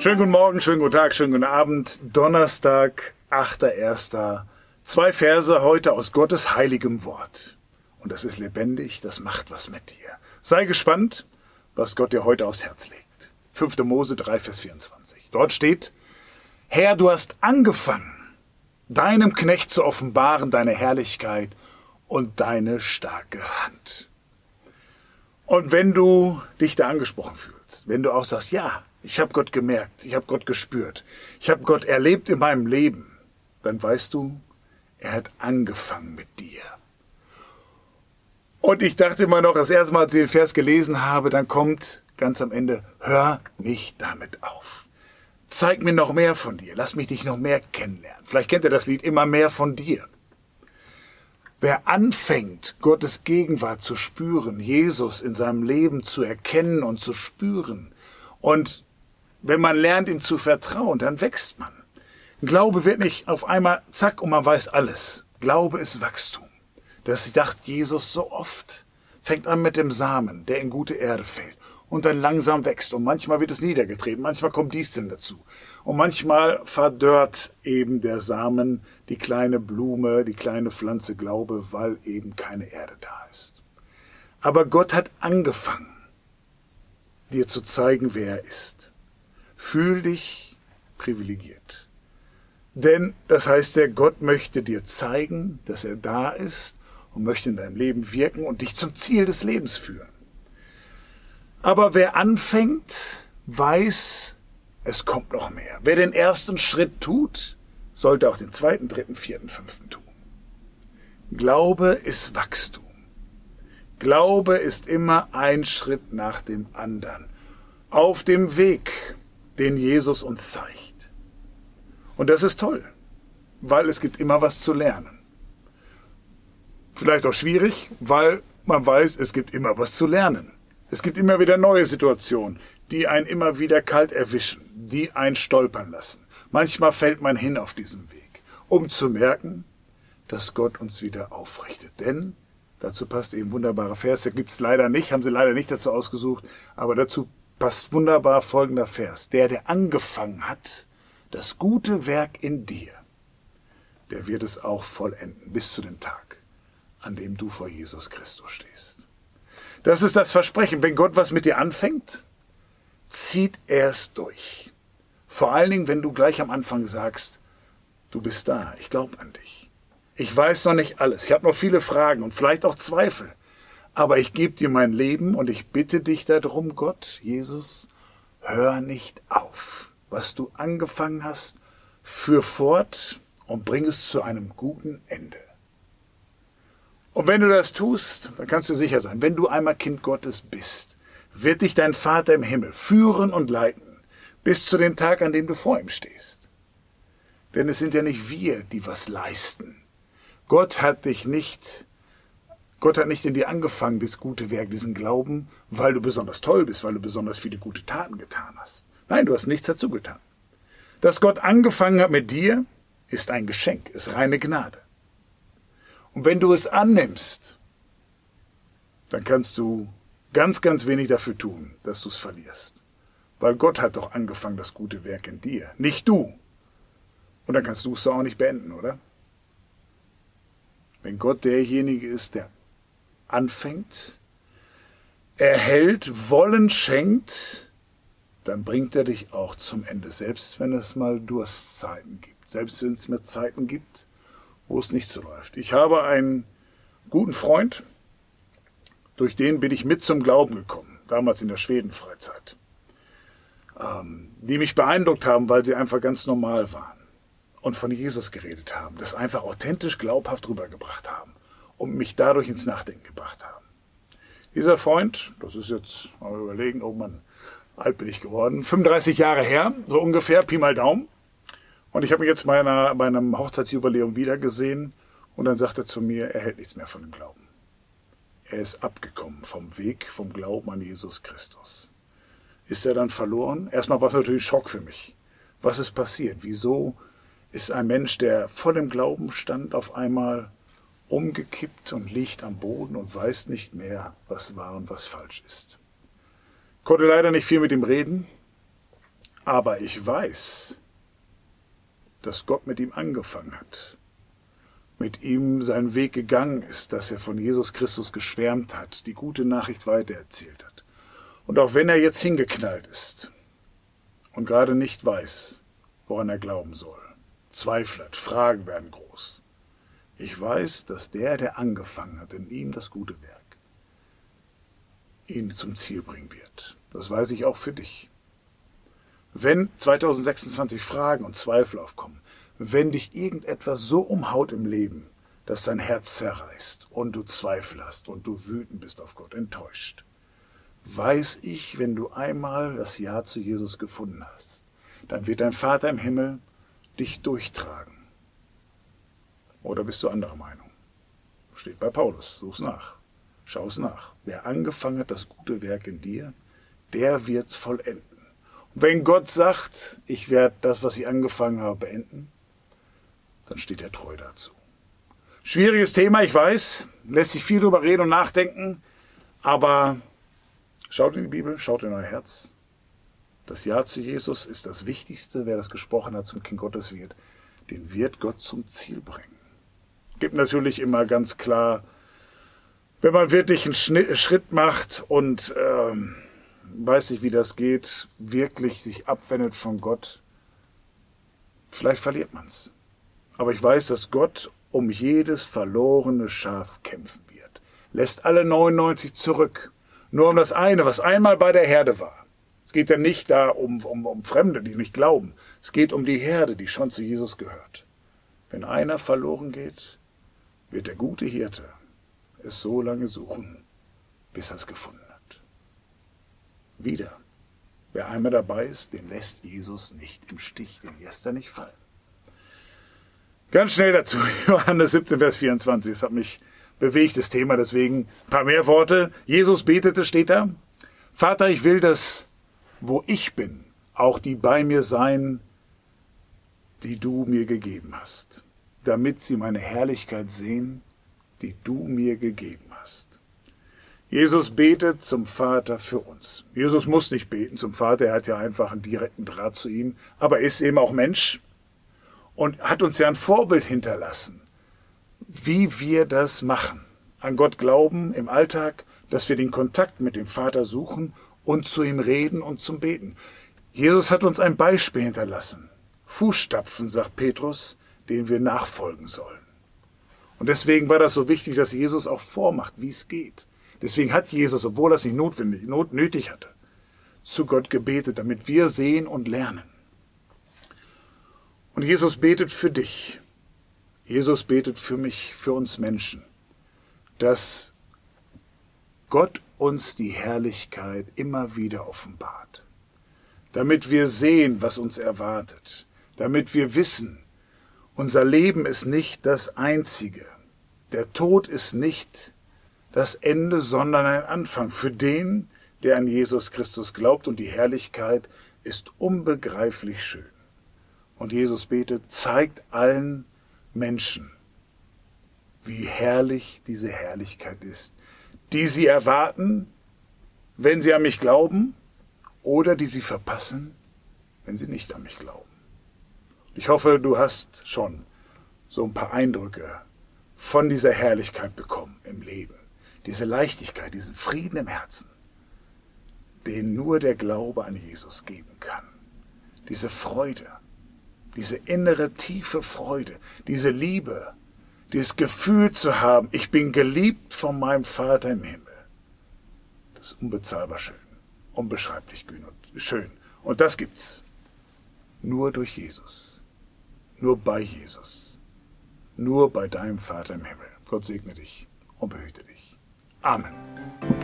Schönen guten Morgen, schönen guten Tag, schönen guten Abend. Donnerstag, 8.1. 2 Verse heute aus Gottes heiligem Wort. Und das ist lebendig, das macht was mit dir. Sei gespannt, was Gott dir heute aufs Herz legt. 5. Mose 3, Vers 24. Dort steht: Herr, du hast angefangen, deinem Knecht zu offenbaren deine Herrlichkeit und deine starke Hand. Und wenn du dich da angesprochen fühlst, wenn du auch sagst, ja, ich habe Gott gemerkt, ich habe Gott gespürt, ich habe Gott erlebt in meinem Leben, dann weißt du, er hat angefangen mit dir. Und ich dachte immer noch, das erste Mal, als ich den Vers gelesen habe, dann kommt ganz am Ende: Hör nicht damit auf. Zeig mir noch mehr von dir, lass mich dich noch mehr kennenlernen. Vielleicht kennt ihr das Lied Immer mehr von dir. Wer anfängt, Gottes Gegenwart zu spüren, Jesus in seinem Leben zu erkennen und zu spüren, und wenn man lernt, ihm zu vertrauen, dann wächst man. Glaube wird nicht auf einmal zack und man weiß alles. Glaube ist Wachstum. Das sagt Jesus so oft. Fängt an mit dem Samen, der in gute Erde fällt und dann langsam wächst. Und manchmal wird es niedergetreten, manchmal kommt dies denn dazu. Und manchmal verdorrt eben der Samen, die kleine Blume, die kleine Pflanze Glaube, weil eben keine Erde da ist. Aber Gott hat angefangen, dir zu zeigen, wer er ist. Fühl dich privilegiert. Denn das heißt, der Gott möchte dir zeigen, dass er da ist und möchte in deinem Leben wirken und dich zum Ziel des Lebens führen. Aber wer anfängt, weiß, es kommt noch mehr. Wer den ersten Schritt tut, sollte auch den zweiten, dritten, vierten, fünften tun. Glaube ist Wachstum. Glaube ist immer ein Schritt nach dem anderen. Auf dem Weg, den Jesus uns zeigt. Und das ist toll, weil es gibt immer was zu lernen. Vielleicht auch schwierig, weil man weiß, es gibt immer was zu lernen. Es gibt immer wieder neue Situationen, die einen immer wieder kalt erwischen, die einen stolpern lassen. Manchmal fällt man hin auf diesem Weg, um zu merken, dass Gott uns wieder aufrichtet. Denn dazu passt eben wunderbarer Vers, der gibt's leider nicht, haben sie leider nicht dazu ausgesucht, aber dazu passt wunderbar folgender Vers: Der angefangen hat, das gute Werk in dir, der wird es auch vollenden bis zu dem Tag, an dem du vor Jesus Christus stehst. Das ist das Versprechen. Wenn Gott was mit dir anfängt, zieht er es durch. Vor allen Dingen, wenn du gleich am Anfang sagst, du bist da, ich glaube an dich. Ich weiß noch nicht alles, ich habe noch viele Fragen und vielleicht auch Zweifel. Aber ich gebe dir mein Leben und ich bitte dich darum, Gott, Jesus, hör nicht auf. Was du angefangen hast, führ fort und bring es zu einem guten Ende. Und wenn du das tust, dann kannst du sicher sein, wenn du einmal Kind Gottes bist, wird dich dein Vater im Himmel führen und leiten, bis zu dem Tag, an dem du vor ihm stehst. Denn es sind ja nicht wir, die was leisten. Gott hat nicht in dir angefangen, das gute Werk, diesen Glauben, weil du besonders toll bist, weil du besonders viele gute Taten getan hast. Nein, du hast nichts dazu getan. Dass Gott angefangen hat mit dir, ist ein Geschenk, ist reine Gnade. Und wenn du es annimmst, dann kannst du ganz, ganz wenig dafür tun, dass du es verlierst. Weil Gott hat doch angefangen, das gute Werk in dir, nicht du. Und dann kannst du es doch auch nicht beenden, oder? Wenn Gott derjenige ist, der anfängt, erhält, Wollen schenkt, dann bringt er dich auch zum Ende, selbst wenn es mal Durstzeiten gibt, selbst wenn es mal Zeiten gibt, wo es nicht so läuft. Ich habe einen guten Freund, durch den bin ich mit zum Glauben gekommen, damals in der Schwedenfreizeit, die mich beeindruckt haben, weil sie einfach ganz normal waren und von Jesus geredet haben, das einfach authentisch, glaubhaft rübergebracht haben und mich dadurch ins Nachdenken gebracht haben. Dieser Freund, das ist jetzt, mal überlegen, oh Mann, alt bin ich geworden, 35 Jahre her, so ungefähr, Pi mal Daumen. Und ich habe ihn jetzt bei einem Hochzeitsjubiläum wiedergesehen und dann sagt er zu mir, er hält nichts mehr von dem Glauben. Er ist abgekommen vom Weg, vom Glauben an Jesus Christus. Ist er dann verloren? Erstmal war es natürlich Schock für mich. Was ist passiert? Wieso ist ein Mensch, der voll im Glauben stand, auf einmal umgekippt und liegt am Boden und weiß nicht mehr, was wahr und was falsch ist? Konnte leider nicht viel mit ihm reden, Aber ich weiß, dass Gott mit ihm angefangen hat, mit ihm seinen Weg gegangen ist, dass er von Jesus Christus geschwärmt hat, die gute Nachricht weitererzählt hat. Und auch wenn er jetzt hingeknallt ist und gerade nicht weiß, woran er glauben soll, zweifelt, Fragen werden groß. Ich weiß, dass der angefangen hat, in ihm das gute Werk, ihn zum Ziel bringen wird. Das weiß ich auch für dich. Wenn 2026 Fragen und Zweifel aufkommen, wenn dich irgendetwas so umhaut im Leben, dass dein Herz zerreißt und du Zweifel hast und du wütend bist auf Gott, enttäuscht, weiß ich, wenn du einmal das Ja zu Jesus gefunden hast, dann wird dein Vater im Himmel dich durchtragen. Oder bist du anderer Meinung? Steht bei Paulus, such's nach, schau es nach. Wer angefangen hat, das gute Werk in dir, der wird's vollenden. Und wenn Gott sagt, ich werde das, was ich angefangen habe, beenden, dann steht er treu dazu. Schwieriges Thema, ich weiß, lässt sich viel drüber reden und nachdenken, aber schaut in die Bibel, schaut in euer Herz. Das Ja zu Jesus ist das Wichtigste. Wer das gesprochen hat, zum Kind Gottes wird, den wird Gott zum Ziel bringen. Es gibt natürlich immer ganz klar, wenn man wirklich einen Schritt macht und weiß nicht, wie das geht, wirklich sich abwendet von Gott, vielleicht verliert man es. Aber ich weiß, dass Gott um jedes verlorene Schaf kämpfen wird. Lässt alle 99 zurück. Nur um das eine, was einmal bei der Herde war. Es geht ja nicht da um Fremde, die nicht glauben. Es geht um die Herde, die schon zu Jesus gehört. Wenn einer verloren geht, wird der gute Hirte es so lange suchen, bis er es gefunden hat. Wieder. Wer einmal dabei ist, den lässt Jesus nicht im Stich, den lässt er nicht fallen. Ganz schnell dazu, Johannes 17, Vers 24, das hat mich bewegt, das Thema, deswegen ein paar mehr Worte. Jesus betete, steht da, Vater, ich will, dass, wo ich bin, auch die bei mir sein, die du mir gegeben hast, damit sie meine Herrlichkeit sehen, die du mir gegeben hast. Jesus betet zum Vater für uns. Jesus muss nicht beten zum Vater, er hat ja einfach einen direkten Draht zu ihm, aber er ist eben auch Mensch und hat uns ja ein Vorbild hinterlassen, wie wir das machen. An Gott glauben im Alltag, dass wir den Kontakt mit dem Vater suchen und zu ihm reden und zum Beten. Jesus hat uns ein Beispiel hinterlassen. Fußstapfen, sagt Petrus, denen wir nachfolgen sollen. Und deswegen war das so wichtig, dass Jesus auch vormacht, wie es geht. Deswegen hat Jesus, obwohl er es nicht nötig hatte, zu Gott gebetet, damit wir sehen und lernen. Und Jesus betet für dich. Jesus betet für mich, für uns Menschen, dass Gott uns die Herrlichkeit immer wieder offenbart. Damit wir sehen, was uns erwartet. Damit wir wissen, unser Leben ist nicht das Einzige. Der Tod ist nicht das Ende, sondern ein Anfang für den, der an Jesus Christus glaubt. Und die Herrlichkeit ist unbegreiflich schön. Und Jesus betet, zeigt allen Menschen, wie herrlich diese Herrlichkeit ist, die sie erwarten, wenn sie an mich glauben, oder die sie verpassen, wenn sie nicht an mich glauben. Ich hoffe, du hast schon so ein paar Eindrücke von dieser Herrlichkeit bekommen im Leben. Diese Leichtigkeit, diesen Frieden im Herzen, den nur der Glaube an Jesus geben kann. Diese Freude, diese innere, tiefe Freude, diese Liebe, dieses Gefühl zu haben, ich bin geliebt von meinem Vater im Himmel. Das ist unbezahlbar schön, unbeschreiblich schön. Und das gibt's nur durch Jesus, nur bei Jesus, nur bei deinem Vater im Himmel. Gott segne dich und behüte dich. Amen.